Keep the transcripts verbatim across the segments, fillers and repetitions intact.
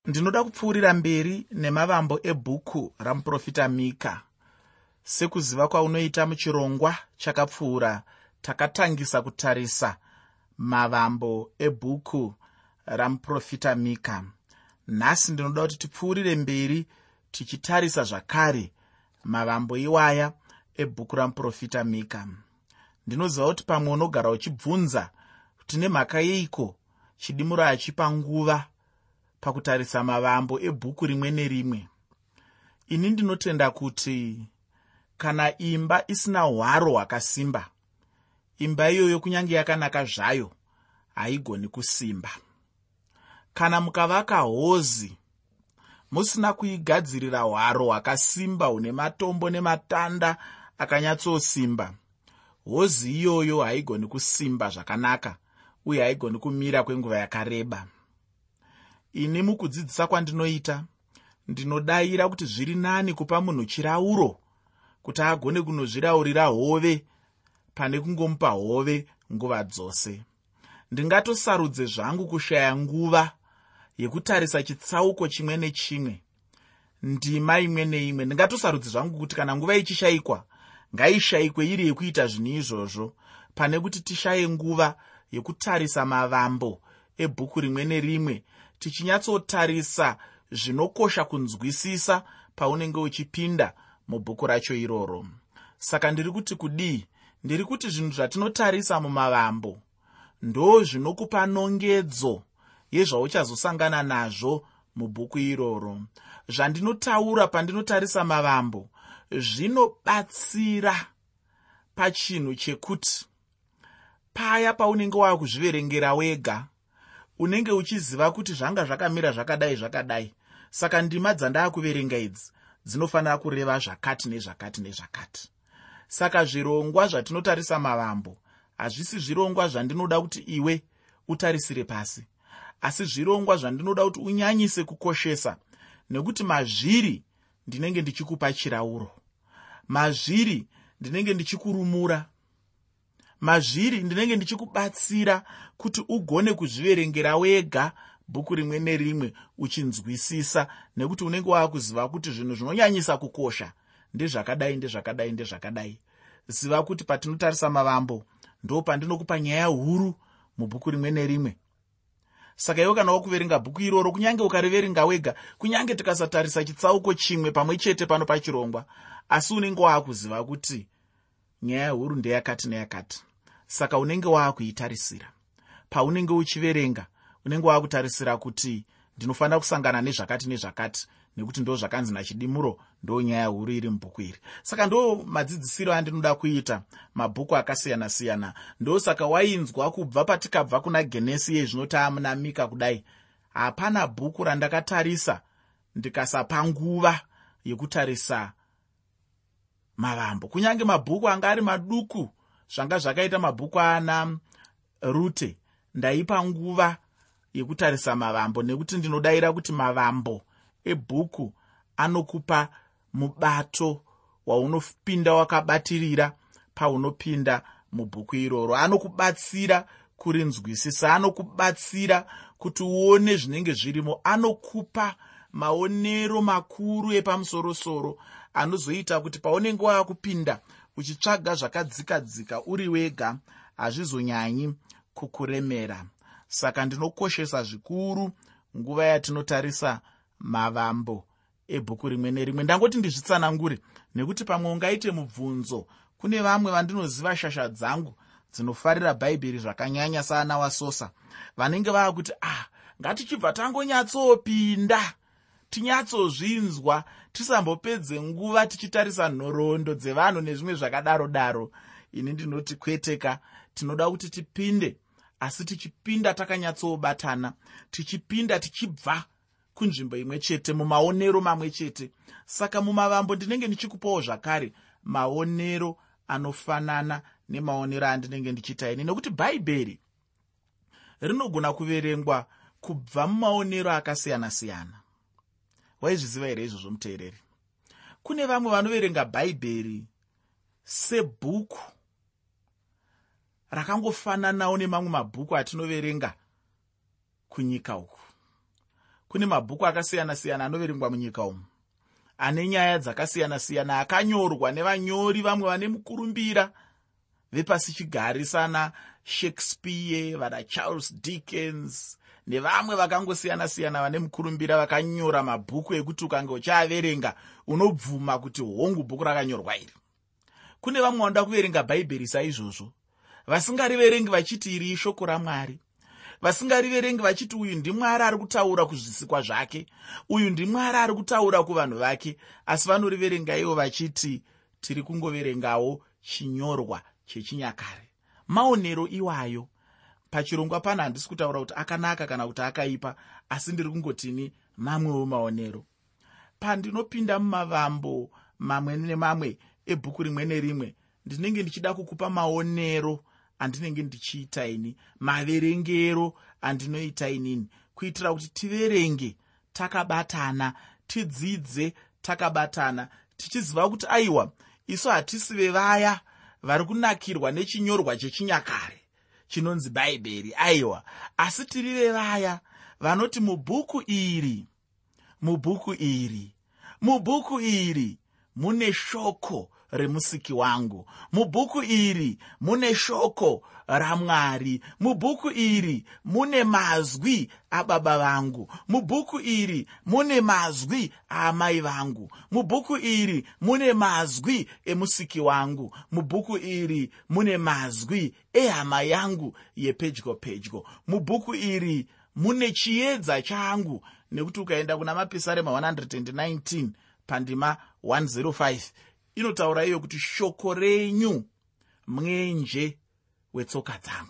Ndinoda kupfuurira mberi nemavambo ebhuku ramuprofita Mika. Sekuziva kwaunoita muchirongwa chakapfuura, takatangisa kutarisa mavambo ebhuku ramuprofita Mika. Nhasi ndinoda kuti tipfuurire mberi tichitarisa zvakare mavambo iwaya ebhuku ramuprofita Mika. Ndinoziva kuti pamwe unogara uchibvunza kuti nemhaka yeiko chidimuro achipa nguva pakutarisa mavambo ebhuku rimwe nerimwe. Ini ndinotenda kuti kana imba isina hwaro hwakasimba, imba iyoyo kunyange yakanaka zvayo haigoni kusimba. Kana mukavaka hozi musina kuigadzirira hwaro hwakasimba hune matombo nematanda akanyatsosimba, hozi iyoyo haigoni kusimba zvakanaka uye haigoni kumira kwenguva yakareba. Ini mukudzidzisa kwandinoita, ndinodayira kuti zviri nani kupa munhu chirauro kuti agone kunozviraurira hove pane kungomupa hove nguva dzose. Ndingatosarudze zvangu kushaya nguva yekutarisa chitsauko chimwe nechimwe, ndima imwe neimwe. Ndingatosarudze zvangu kuti kana nguva ichishayikwa, ngaishayikwe iri yekuita zvinhu izvozvo, pane kuti tishaye nguva yekutarisa mavambo ebhuku rimwe nerimwe, tichinyatsotarisa zvinokosha kunzwisisa paunenge uchipinda mubhuku racho iroro. Saka ndiri kuti kudii? Ndiri kuti zvinhu zvatinotarisa mumavambo ndo zvinokupa nongedzo yezvauchazosangana nazvo mubhuku iroro. Zvandinotaura pandinotarisa mavambo zvinobatsira pachinhu chekuti paya paunenge wakuzviverengera wega, unenge uchiziva kuti zvanga zvakamira zvakadai zvakadai, saka ndima dzandakuverenga idzi dzinofanira kureva zvakati nezvakati nezvakati. Saka zvirongwa zvatinotarisa mavambo hazvisi zvirongwa zvandinoda kuti iwe utarisire pasi, asi zvirongwa zvandinoda kuti unyanyise kukoshesa, nekuti mazviri ndinenge ndichikupa chirauro, mazviri ndinenge ndichikurumura, mazviri ndinenge ndichikubatsira kuti ugone kuzviverengera wega bhuku rimwe nerimwe uchinzwisisa, nekuti unenge wakuziva kuti zvinhu zvinonyanyisa kukosha ndezvakadai ndezvakadai ndezvakadai. Ziva kuti patinotarisa mavambo ndo pandinokupa nyaya huru mubhuku rimwe nerimwe. Saka iwe kana wakuverenga bhuku iroro, kunyange ukariverenga wega, kunyange tikasatarisa chitsauko chimwe pamwe chete pano pachirongwa, asi unenge wakuziva kuti nyaya huru ndeyakati neyakati. Saka unenge wakuitarisira. Paunenge uchiverenga, unenge wakutarisira kuti ndinofanira kusangana nezvakati nezvakati, nekuti ndo zvakanzi nachidimuro ndo nyaya huru iri mubhuku iri. Saka ndo madzidzisiro andinoda kuita mabhuku akasiyana siyana. Ndo saka wainzwa kubva patikabva kuna Genesi yezvinoti amuna Mika kudai, hapana bhuku randakatarisa ndikasapa nguva yekutarisa mavambo. Kunyange mabhuku anga ari maduku, zvanga zvakaita mabhuku ana Rute, ndaipa nguva yekutarisa mavambo, nekuti ndinodayira kuti mavambo ebhuku anokupa mubato waunopinda wakabatirira paunopinda mubhuku iroro. Anokubatsira kurinzwisisa, anokubatsira kuti uone zvinenge zvirimo, anokupa maonero makuru epamusoro-soro anozoita kuti paunenge wakupinda uchitsvaga zvakadzika-dzika uri wega hazvizonyanyi kukuremera. Saka ndinokoshesa zvikuru nguva yatinotarisa mavambo ebhuku rimwe nerimwe. Ndangoti ndizvitsanangure, nekuti pamwe ungaite mubvunzo. Kune vamwe vandinoziva, shasha dzangu dzinofarira Bhaibheri zvakanyanya saana waSosa, vanenge vakuti ah, ngatichibva tangonyatsopinda tinyatsozvinzwa tisambopedze nguva tichitarisa nhoroondo dzevanhu nezvimwe zvakadaro daro. Ini ndinoti kweteka, tinoda kuti tipinde, asi tichipinda takanyatsobatana, tichipinda tichibva kunzvimbo imwe chete, mumaonero mamwe chete. Saka mumavambo ndinenge ndichikupawo zvakare maonero anofanana nemaonero andinenge ndichita ini, nekuti Bhaibheri rinogona kuverengwa kubva mumaonero akasiyana siyana. Waizviziva here izvozvo muteereri? Kune vamwe vanoverenga Bhaibheri sebhuku rakangofananawo nemamwe mabhuku atinoverenga kunyika uku. kune mabhuku akasiyana-siyana anoverengwa munyika umu, ane nyaya dzakasiyana-siyana, akanyorwa nevanyori vamwe vane mukurumbira vepasi chigare sana Shakespeare, vana Charles Dickens nevamwe vakangosiyana-siyana vane mukurumbira vakanyora mabhuku ekuti ukange uchiaverenga unobvuma kuti hongu bhuku rakanyorwa iri. Kune vamwe vanoda kuverenga bhaibheri saizvozvo, vasingariverengi vachiti iri ishoko raMwari, vasingariverengi vachiti uyu ndiMwari ari kutaura kuzvisikwa zvake, uyu ndiMwari ari kutaura kuvanhu vake, asi vanoriverenga ivo vachiti tiri kungoverengawo chinyorwa chechinyakare. Maonero iwayo. Pachirongwa pano handisi kutaura kuti akanaka kana kuti akaipa, asi ndiri kungotini mamwewo maonero. Pandinopinda mumavambo mamwe nemamwe ebhuku rimwe nerimwe, ndinenge ndichida kukupa maonero andinenge ndichiita ini, maverengero andinoita inini, kuitira kuti tiverenge takabatana, tidzidze takabatana, tichiziva kuti aiwa, isu hatisi vevaya vari kunakirwa nechinyorwa chechinyakare chinonzi bhaibheri, aiwa, asi tiri vevaya vanoti mubhuku iri, mubhuku iri, mubhuku iri mune shoko remusiki wangu, mubhuku iri mune shoko raMwari, mubhuku iri mune mazwi ababa vangu, mubhuku iri mune mazwi aamai vangu, mubhuku iri mune mazwi emusiki wangu, mubhuku iri mune mazwi ehama yangu yepedyo pedyo, mubhuku iri mune chiedza changu. Nekuti ukaenda kuna mapisarema one hundred nineteen pandima one oh five inotaura iyo kuti shoko renyu mwenje wetsoka dzangu.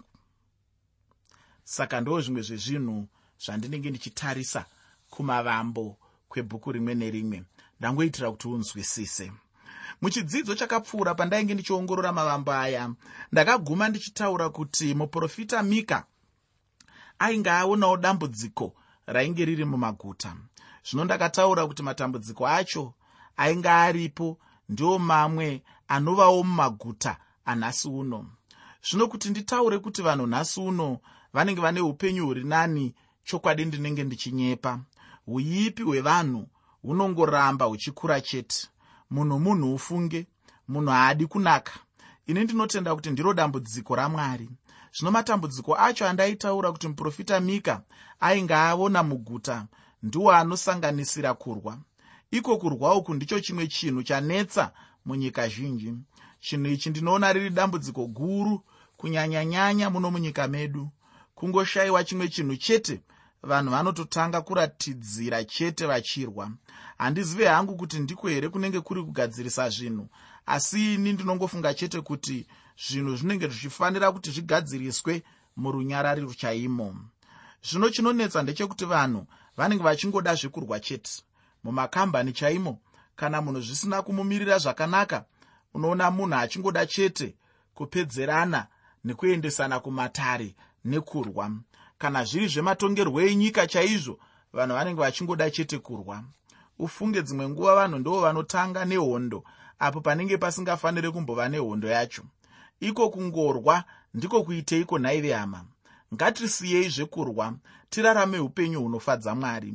Saka ndo zvimwe zvezvinhu zvandinenge ndichitarisa kumavambo kwebhuku rimwe nerimwe, ndangoitira kuti unzwisise. Muchidzidzo chakapfuura pandainge ndichiongorora mavambo aya, ndakaguma ndichitaura kuti muprofita Mika ainge aonawo dambudziko rainge riri mumaguta. Zvino ndakataura kuti matambudziko acho ainge aripo ndiwo mamwe anovawo mumaguta anhasi uno. Zvino kuti nditaure kuti vanhu nhasi uno vanenge vane upenyu huri nani, chokwadi ndinenge ndichinyepa. Uyipi hwevanhu hunongoramba huchikura chete. Munhu munhu ufunge, munhu haadi kunaka. Ini ndinotenda kuti ndiro dambudziko raMwari. Zvino matambudziko acho andaitaura kuti muprofita Mika ainge aona muguta ndiwo anosanganisira kurwa. Iko kurwa uku ndicho chimwe chinhu chanetsa munyika zhinji. Chinhu ichi ndinoona riri dambudziko guru kunyanya-nyanya muno munyika medu. Kungoshayiwa chimwe chinhu chete, vanhu vanototanga kuratidzira chete vachirwa. Handizive hangu kuti ndiko here kunenge kuri kugadzirisa zvinhu, asi ini ndinongofunga chete kuti zvinhu zvinenge zvichifanira kuti zvigadziriswe murunyarari ruchaimo. Zvino chinonetsa ndechekuti vanhu vanenge vachingoda zvekurwa chete. Mumakambani chaimo, kana munhu zvisina kumumirira zvakanaka, unoona munhu achingoda chete kupedzerana nekuendesana kumatare nekurwa. Kana zviri zvematongerwo enyika chaizvo, vanhu vanenge vachingoda chete kurwa. Ufunge dzimwe nguva vanhu ndo vanotanga nehondo apo panenge pasingafaniri kumbova nehondo yacho. Iko kungorwa ndiko kuiteiko nhaive hama? Ngatisiyei zvekurwa, tirarame upenyu hunofadza Mwari.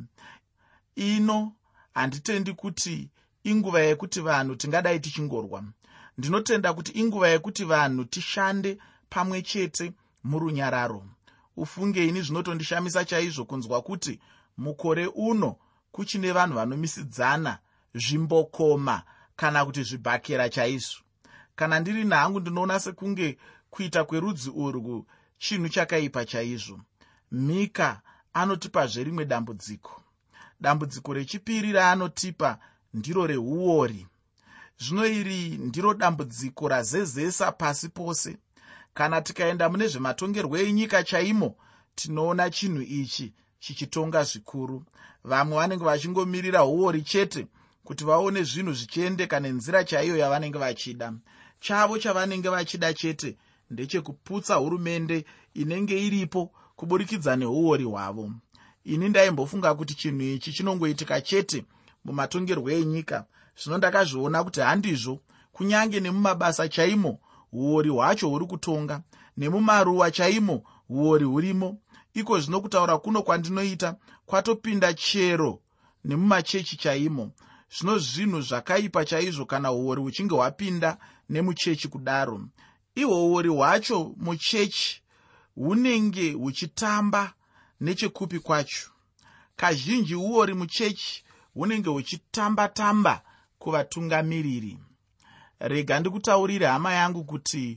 Ino handitendi kuti inguva yekuti vanhu tingadai tichingorwa. Ndinotenda kuti inguva yekuti vanhu tishande pamwe chete murunyararo. Ufunge ini zvinotondishamisa chaizvo kunzwa kuti mukore uno kuchine vanhu vanomisidzana zvimbokoma kana kuti zvibhakera chaizvo. Kana ndiri nangu ndinoona sekunge kuita kwerudzi urwu chinhu chakaipa chaizvo. Mika anotipa zverimwe dambudziko. Dambudziko rechipiri raanotipa ndiro rehuori. Zvino iri ndiro dambudziko razezesa pasi pose. Kana tikaenda mune zvematongerwo enyika chaimo, tinoona chinhu ichi chichitonga zvikuru. Vamwe vanenge vachingomirira huori chete kuti vaone zvinhu zvichiendeka nenzira chaiyo yavanenge vachida. Chavo chavanenge vachida chete ndechekuputsa hurumende inenge iripo kuburikidza nehuori hwavo. Ini ndaimbofunga kuti chinhu ichi chinongoitika chete mumatongerwo enyika. Zvino ndakazviona kuti handizvo. Kunyange nemumabasa chaimo huori hwacho huri kutonga, nemumaruwa chaimo huori hurimo. iko zvino kutaura kuno kwandinoita kwatopinda chero nemumachechi chaimo. Zvino zvinhu zvakaipa chaizvo kana uori huchinge hwapinda nemuchechi kudaro. Ihwo uori hwacho muchechi hunenge huchitamba nechekupi kwacho. Kazhinji uori muchechi hunenge huchitamba-tamba kuvatungamiriri. Rega ndikutaurire hama yangu kuti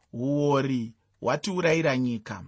uori hwatiurayira nyika,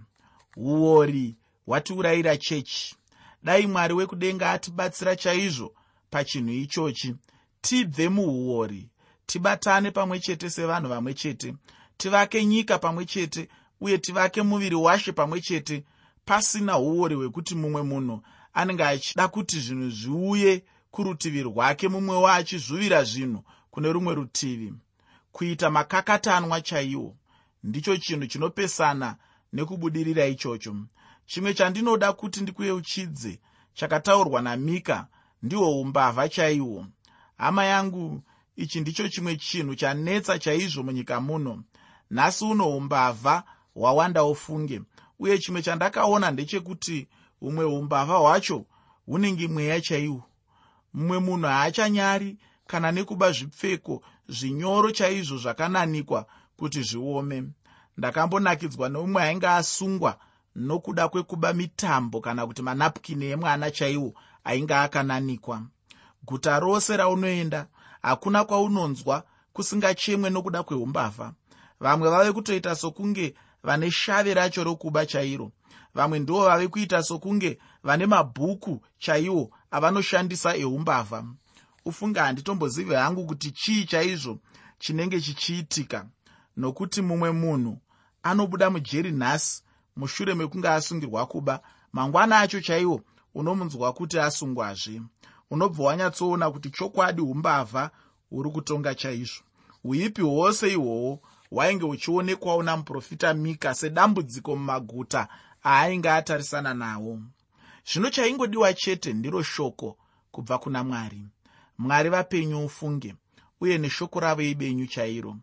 uori hwatiurayira chechi. Dai Mwari wekudenga atibatsira chaizvo pachinhu ichochi. Tibve muuori, tibatane pamwe chete sevanhu vamwe chete, tivake nyika pamwe chete, uye tivake muviri washe pamwe chete, pasina uori hwekuti mumwe munhu anenge achida kuti zvinhu zviuye kurutivi rwake, mumwe wachizvuvira zvinhu kune rumwe rutivi. Kuita makakatanwa chaiwo ndicho chinhu chinopesana nekubudirira ichocho. Chimwe chandinoda kuti ndikuyeuchidze chakataurwa naMika ndiwo umbavha chaihwo. Hama yangu, ichi ndicho chimwe chinhu chanetsa chaizvo munyika muno. Nhasi uno umbavha hwawanda ufunge, uye chimwe chandakaona ndechekuti umwe umbavha hwacho hunenge mweya chaihwo. Mumwe munhu haachanyari kana nekuba zvipfeko zvinyoro chaizvo zvakananikwa kuti zviome. Ndakambonakidzwa neumwe ainge asungwa nokuda kwekuba mitambo kana kuti manapukini emwana chaiwo ainge akananikwa. Guta rose raunoenda hakuna kwaunonzwa kusingachemwe nokuda kweumbavha. Vamwe vave kutoita sokunge vane shave racho rokuba chairo. Vamwe ndivo vave kuita sokunge vane mabhuku chaiwo avanoshandisa eumbavha. Ufunge handitombozive hangu kuti chii chaizvo chinenge chichiitika, nokuti mumwe munhu anobuda mujeri nhasi mushure mekunge asungirwa kuba, mangwana acho chaiwo unomunzwa kuti asungwazve. Unobva wanyatsoona kuti chokwadi umbavha huri kutonga chaizvo. Uipi hwose ihwohwo hwainge huchionekwawo namuprofita Mika sedambudziko mumaguta aainge atarisana nawo. Zvino chaingodiwa chete ndiro shoko kubva kuna Mwari. Mwari vapenyu ufunge, uye neshoko ravo ibenyu chairo.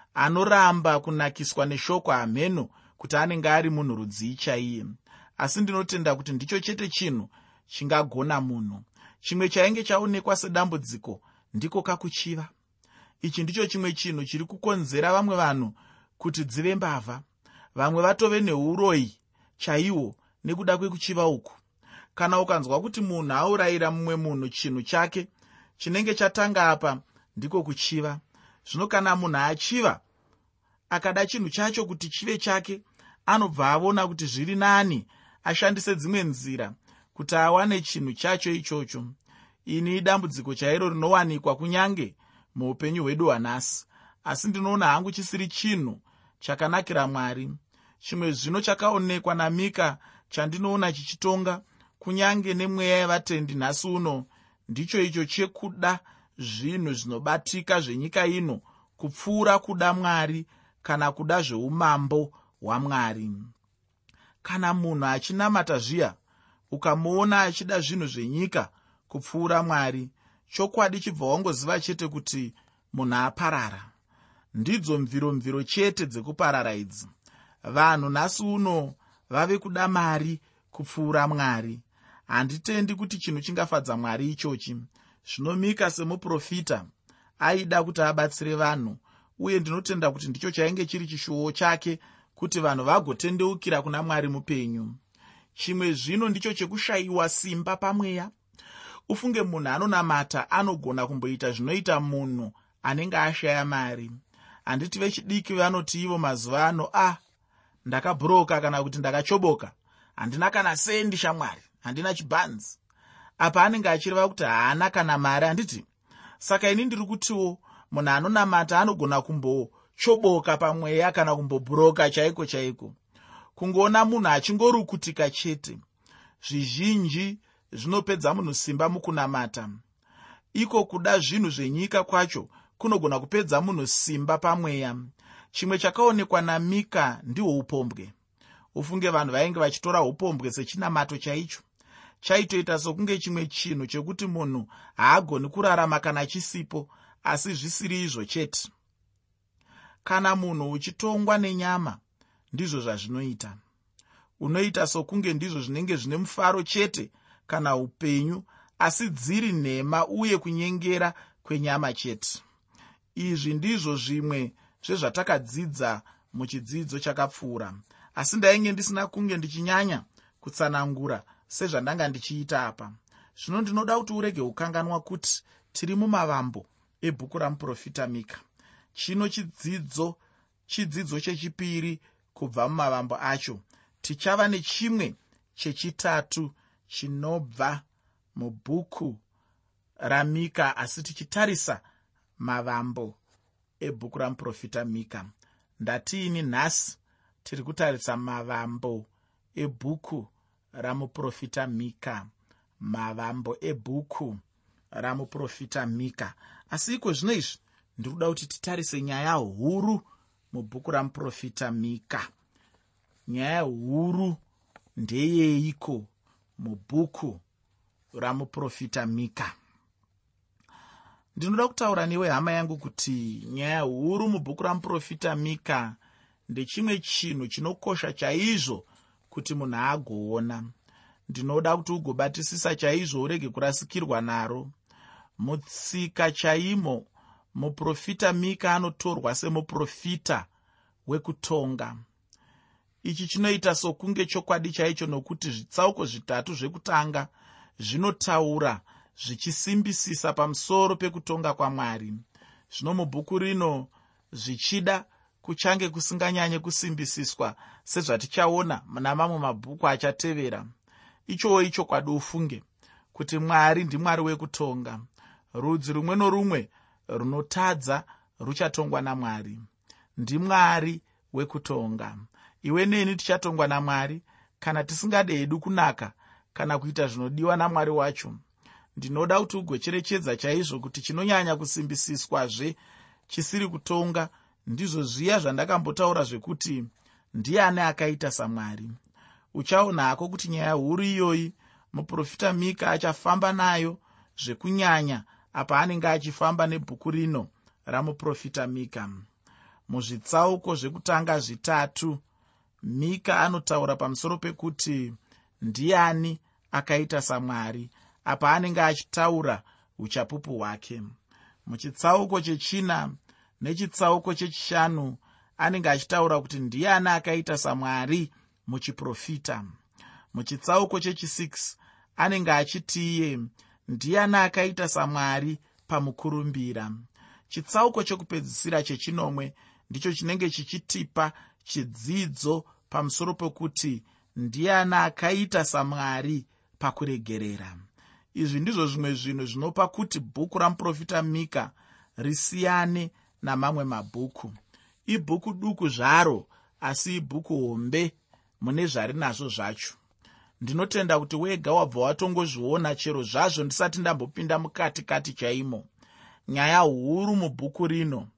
Anoramba kunakiswa neshoko hameno kuti anenge ari munhu rudzii chaiye. Asi ndinotenda kuti ndicho chete chinhu chingagona munhu. Chimwe chainge chaonekwa sedambudziko ndiko kakuchiva. Ichi ndicho chimwe chinhu chiri kukonzera vamwe vanhu kuti dzive mbavha. Vamwe vatove neuroyi chaiwo nekuda kwekuchiva uku. Kana ukanzwa kuti munhu aurayira mumwe munhu chinhu chake, chinenge chatanga apa ndiko kuchiva. Zvino kana munhu achiva akada chinhu chacho kuti chive chake, anobva avona kuti zviri nani ashandise dzimwe nzira kuti awane chinhu chacho ichocho. Ini idambudziko chairo rinowanikwa kunyange muupenyu hwedu hwanhasi, asi ndinoona hangu chisiri chinhu chakanakira Mwari. Chimwe zvino chakaonekwa naMika chandinoona chichitonga kunyange nemweya yevatendi nhasi uno, ndicho icho chekuda zvinhu zvinobatika zvenyika ino kupfuura kuda Mwari kana kuda zveumambo hwaMwari. Kana munhu achinamata zviya, ukamuona achida zvinhu zvenyika kupfuura Mwari, chokwadi chibva wangoziva chete kuti munhu aparara. Ndidzo mviro-mviro chete dzekuparara idzi. Vanhu nhasi uno vave kuda mari kupfuura Mwari. Handitendi kuti chinhu chingafadza Mwari ichochi. Zvino Mika semuprofita aida kuti abatsire vanhu, uye ndinotenda kuti ndicho chainge chiri chishuwo chake kuti vanhu vagotendeukira kuna Mwari mupenyu. Chimwe zvino ndicho chekushayiwa simba pamweya. Ufunge munhu anonamata anogona kumboita zvinoita munhu anenge ashaya mari. Handiti vechidiki vanoti ivo mazuva ano, ah, ndakabhuroka kana kuti ndakachoboka, handina kana sendi shamwari, handina chibhanzi. Apa anenge achireva kuti haana kana mari, handiti? Saka ini ndiri kutiwo munhu anonamata anogona kumbochoboka pamweya kana kumbobhuroka chaiko chaiko. Kungoona munhu achingorukutika chete, zvizhinji zvinopedza munhu simba mukunamata. Iko kuda zvinhu zvenyika kwacho kunogona kupedza munhu simba pamweya. Chimwe chakaonekwa naMika ndihwo upombwe. Ufunge vanhu vainge vachitora upombwe sechinamato chaicho. Chaitoita sokunge chimwe chinhu chekuti munhu haagoni kurarama kana chisipo, asi zvisiri izvo chete. Kana munhu uchitongwa nenyama, ndizvo zvazvinoita. unoita sokunge ndizvo zvinenge zvine mufaro chete kana upenyu, asi dziri nhema uye kunyengera kwenyama chete. Izvi ndizvo zvimwe zvezvatakadzidza muchidzidzo chakapfuura, asi ndainge ndisina kunge ndichinyanya kutsanangura sezvandanga ndichiita apa. Zvino ndinoda kuti urege kukanganwa kuti tiri mumavambo ebhuku ramuprofita Mika. Chino chidzidzo chidzidzo chechipiri kubva mumavambo acho. Tichava nechimwe chechitatu chinobva mubhuku raMika, asi tichitarisa mavambo ebhuku ramuprofita Mika. Ndatiini nhasi tiri kutarisa mavambo ebhuku ramuprofita Mika. Mavambo ebhuku ramuprofita Mika. Asi iko zvino izvi ndiri kuda kuti titarise nyaya huru mubhuku ramuprofita Mika. Nyaya huru ndeyeiko mubhuku ramuprofita Mika? Ndinoda kutaura newe hama yangu kuti nyaya huru mubhuku ramuprofita Mika ndechimwe chinhu chinokosha chaizvo kuti munhu agoona. Ndinoda kuti ugobatisisa chaizvo, urege kurasikirwa naro. Mutsika chaimo, muprofita Mika anotorwa semuprofita wekutonga. Ichi chinoita sokunge chokwadi chaicho, nokuti zvitsauko zvitatu zvekutanga zvinotaura zvichisimbisisa pamusoro pekutonga kwaMwari. Zvino mubhuku rino zvichida kuchange kusinganyanye kusimbisiswa sezvatichaona muna mamwe mabhuku achatevera. Ichowo ichokwadi ufunge kuti Mwari ndiMwari wekutonga. Rudzi rumwe norumwe runotadza ruchatongwa naMwari. NdiMwari wekutonga. Iwe neni tichatongwa naMwari kana tisingadedu kunaka kana kuita zvinodiwa naMwari wacho. Ndinoda kuti ugocherechedza chaizvo kuti chinonyanya kusimbisiswazve chisiri kutonga ndizvo zviya zvandakambotaura zvekuti ndiani akaita saMwari. Uchaona hako kuti nyaya huru iyoyi muprofita Mika achafamba nayo zvekunyanya apa anenge achifamba nebhuku rino ramuprofita Mika. Muzvitsauko zvekutanga zvitatu, Mika anotaura pamusoro pekuti ndiani akaita saMwari apa anenge achitaura uchapupu hwake. Muchitsauko chechina nechitsauko chechishanu anenge achitaura kuti ndiani akaita saMwari muchiprofita. Muchitsauko chechi6 anenge achiti iye ndiani akaita saMwari pamukurumbira. Chitsauko chokupedzisira chechinomwe ndicho chinenge chichitipa chidzidzo pamusoro pekuti ndiani akaita saMwari pakuregerera. Izvi ndizvo zvimwe zvinhu zvinopa kuti bhuku ramuprofita Mika risiyane namamwe mabhuku. Ibhuku duku zvaro, asi ibhuku hombe mune zvarinazvo zvacho. Ndinotenda kuti wega wabva watongozviona, chero zvazvo ndisati ndambopinda mukati kati chaimo. Nyaya huru mubhuku rino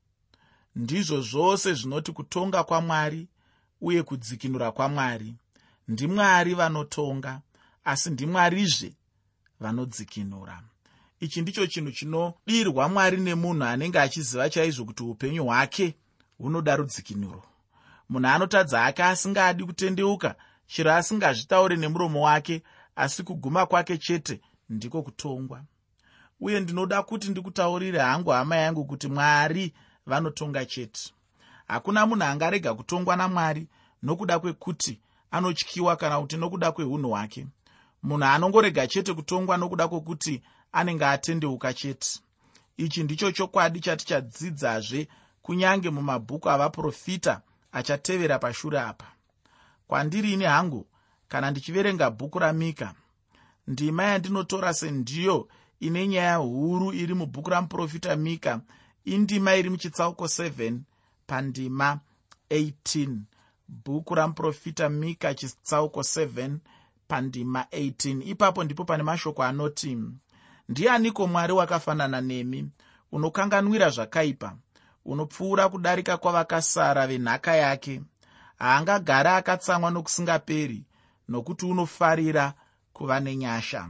ndizvo zvose zvinoti kutonga kwaMwari uye kudzikinura kwaMwari. NdiMwari vanotonga, asi ndiMwarizve vanodzikinura. Ichi ndicho chinhu chinodirwa Mwari nemunhu anenge achiziva chaizvo kuti upenyu hwake hunoda rudzikinuro. Munhu anotadza hake asingadi kutendeuka, chero asingazvitaure nemuromo wake, asi kuguma kwake chete ndiko kutongwa. Uye ndinoda kuti ndikutaurire hangu hama yangu kuti Mwari vanotonga chete. Hakuna munhu angarega kutongwa naMwari nokuda kwekuti anotyiwa kana kuti nokuda kweunhu hwake. Munhu anongorega chete kutongwa nokuda kwekuti anenge atendeuka chete. Ichi ndicho chokwadi chatichadzidzazve kunyange mumabhuku avaprofita achatevera pashure apa. Kwandiri ine hangu, kana ndichiverenga bhuku raMika, ndima yandinotora sendiyo ine nyaya huru iri mubhuku ramuprofita Mika indima iri muchitsauko seven pandima eighteen. Bhuku ramuprofita Mika chitsauko seven pandima eighteen. Ipapo ndipo pane mashoko anoti, ndianiko Mwari wakafanana nemi, unokanganwira zvakaipa, unopfuura kudarika kwavakasara venhaka yake. Haangagara akatsamwa nokusingaperi, nokuti unofarira kuva nenyasha.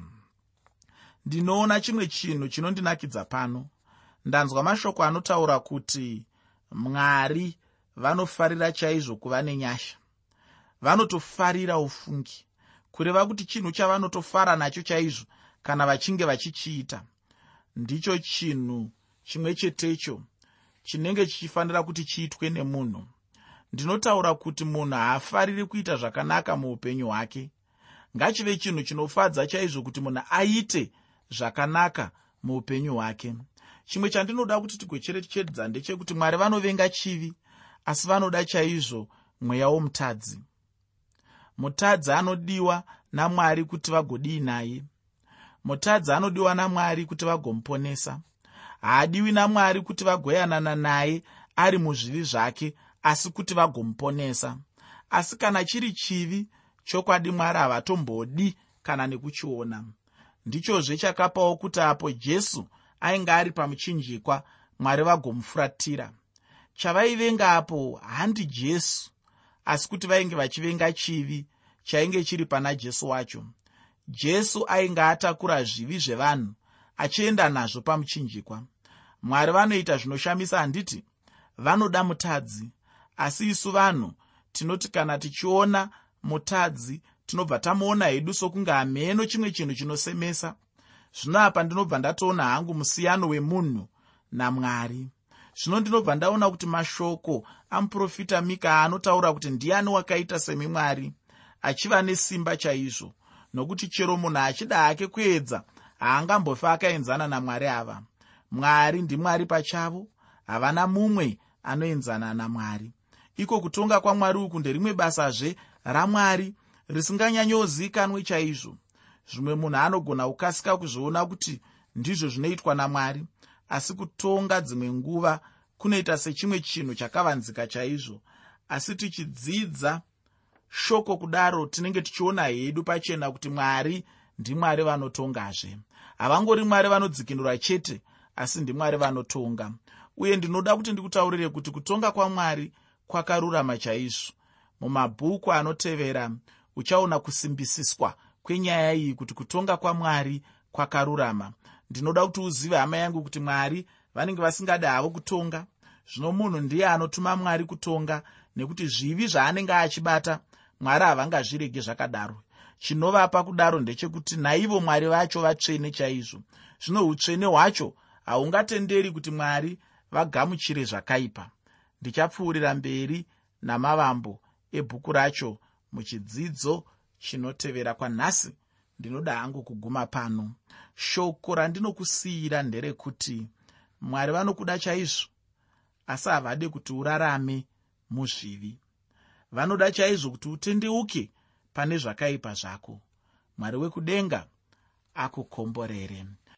Ndinoona chimwe chinhu chinondinakidza pano. Ndanzwa mashoko anotaura kuti Mwari vanofarira chaizvo kuva nenyasha. vanotofarira ufungi, kureva kuti chinhu chavanotofara nacho chaizvo kana vachinge vachichiita. Ndicho chinhu chimwe chetecho chinenge chichifanira kuti chiitwe nemunhu. Ndinotaura kuti munhu haafariri kuita zvakanaka muupenyu hwake. Ngachive chinhu chinofadza chaizvo kuti munhu aite zvakanaka muupenyu hwake. Chimwe chandinoda kuti tigocherechedza ndechekuti Mwari vanovenga chivi, asi vanoda chaizvo mweya womutadzi. Mutadzi anodiwa naMwari kuti vagodii naye. Mutadzi anodiwa naMwari kuti vagomuponesa. Haadiwi naMwari kuti vagoyanana naye ari muzvivi zvake, asi kuti vagomuponesa. Asi kana chiri chivi, chokwadi Mwari havatombodi kana nekuchiona. Ndichozve chakapawo kuti apo Jesu ainge ari pamuchinjikwa, Mwari vagomufuratira. Chavaivenga apo handi Jesu, asi kuti vainge vachivenga chivi chainge chiri pana Jesu wacho. Jesu ainge atakura zvivi zvevanhu achienda nazvo pamuchinjikwa. Mwari vanoita zvinoshamisa, handiti vanoda mutadzi, asi isu vanhu tinoti kana tichiona mutadzi tinobva tamuona hedu sokunge hameno chimwe chinhu chinosemesa. Zvino apa ndinobva ndatoona hangu musiyano wemunhu naMwari. Zvino ndinobva ndaona kuti mashoko amuprofita Mika anotaura kuti ndiani wakaita semi Mwari, achiva nesimba chaizvo, nokuti chero munhu achida hake kuedza haangambofi akaenzana naMwari ava. Mwari ndiMwari pachavo, havana mumwe anoenzana naMwari. Iko kutonga kwaMwari uku nderimwe basazve raMwari risinganyanyozikanwe chaizvo. Zvimwe munhu anogona kukasika kuzviona kuti ndizvo zvinoitwa naMwari, asi kutonga dzimwe nguva kunoita sechimwe chinhu chakavanzika chaizvo. Asi tichidzidza shoko kudaro tinenge tichiona hedu pachena kuti Mwari ndiMwari vanotongazve. Havangori Mwari vanodzikinura chete, asi ndiMwari vanotonga. Uye ndinoda kuti ndikutaurire kuti kutonga kwaMwari kwakarurama chaizvo. Mumabhuku anotevera uchaona kusimbisiswa kwenyaya iyi kuti kutonga kwaMwari kwakarurama. Ndinoda kuti uzive hama yangu kuti Mwari vanenge vasingade havo kutonga. Zvino munhu ndiye anotuma Mwari kutonga, nekuti zvivi zvaanenge achibata Mwari havangazvirege zvakadaro. Chinovapa kudaro ndechekuti naivo Mwari vacho vatsvene chaizvo. Zvino utsvene hwacho haungatenderi kuti Mwari vagamuchire zvakaipa. Ndichapfuurira mberi namavambo ebhuku racho muchidzidzo chinotevera kwanhasi. Ndinoda hangu kuguma pano. Shoko randinokusiyira nderekuti Mwari vanokuda chaizvo, asi havade kuti urarame muzvivi. Vanoda chaizvo kuti utendeuke pane zvakaipa zvako. Mwari wekudenga akukomborere.